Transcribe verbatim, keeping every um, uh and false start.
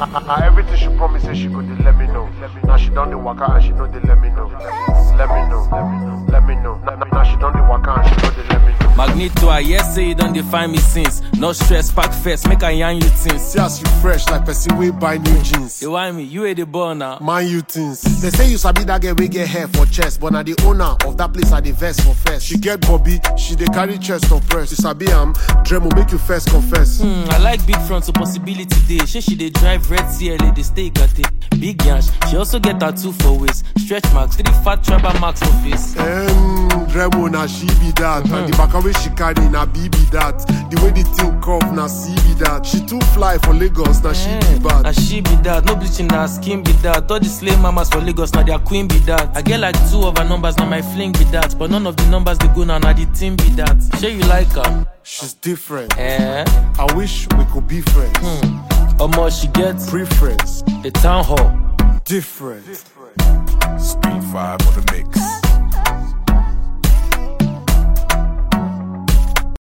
Now everything she promised say she go dey let me know. Now she done the waka and she know they let me know. Let me know, let me know, let me know. Now, now she done the waka and she know they let me know. Magneto, I yes say you don't define me since. No stress, pack first, make I yarn you things. See as you fresh like person wey buy new jeans. You want me? You ain't the ball now. Man you things. They say you sabi that girl wey get hair for chest, but now the owner of that place are the vest for first. She get Bobby, she dey carry chest on press. You sabi am, Dremo make you first confess. Hmm, I like big front, so possibility day. She she dey drive red C L A, they stay got it. Big yansh, she also get tattoo for waist. Stretch marks, three fat tribal marks for face. Um, Dremo na she be that, mm-hmm. And the back way she carry na B be that. The way the thing curve na C be that. She too fly for Lagos, na she be bad. Na she be that, no bleaching na skin be that. All the slave mamas for Lagos, na their queen be that. I get like two of her numbers, na my fling be that. But none of the numbers they go now, na the team be that. Sure you like her? She's different. Eh? I wish we could be friends. Hmm. Omo, she gets preference. The town hall. Different. Speed five on the mix.